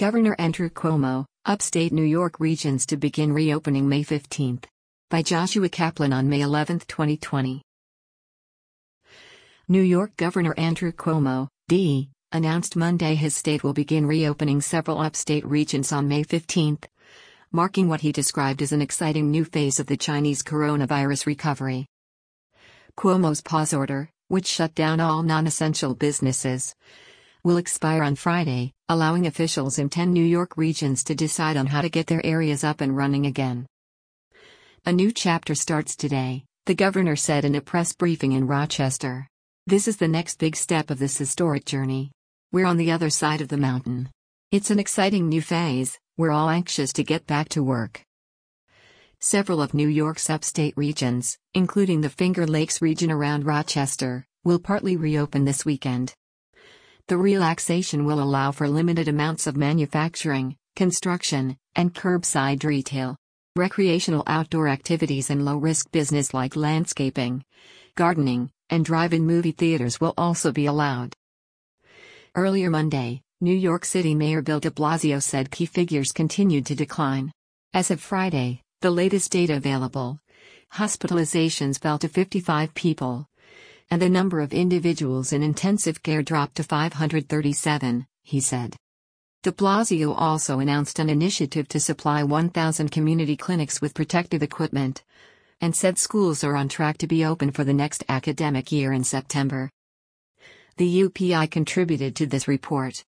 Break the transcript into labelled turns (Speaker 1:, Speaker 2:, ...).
Speaker 1: Governor Andrew Cuomo, upstate New York regions to begin reopening May 15. By Joshua Kaplan on May 11, 2020. New York Governor Andrew Cuomo, D., announced Monday his state will begin reopening several upstate regions on May 15, marking what he described as an exciting new phase of the Chinese coronavirus recovery. Cuomo's pause order, which shut down all non-essential businesses, will expire on Friday, allowing officials in 10 New York regions to decide on how to get their areas up and running again. A new chapter starts today, the governor said in a press briefing in Rochester. This is the next big step of this historic journey. We're on the other side of the mountain. It's an exciting new phase, we're all anxious to get back to work. Several of New York's upstate regions, including the Finger Lakes region around Rochester, will partly reopen this weekend. The relaxation will allow for limited amounts of manufacturing, construction, and curbside retail. Recreational outdoor activities and low-risk business like landscaping, gardening, and drive-in movie theaters will also be allowed. Earlier Monday, New York City Mayor Bill de Blasio said key figures continued to decline. As of Friday, the latest data available, hospitalizations fell to 55 people, and the number of individuals in intensive care dropped to 537, he said. De Blasio also announced an initiative to supply 1,000 community clinics with protective equipment, and said schools are on track to be open for the next academic year in September. The UPI contributed to this report.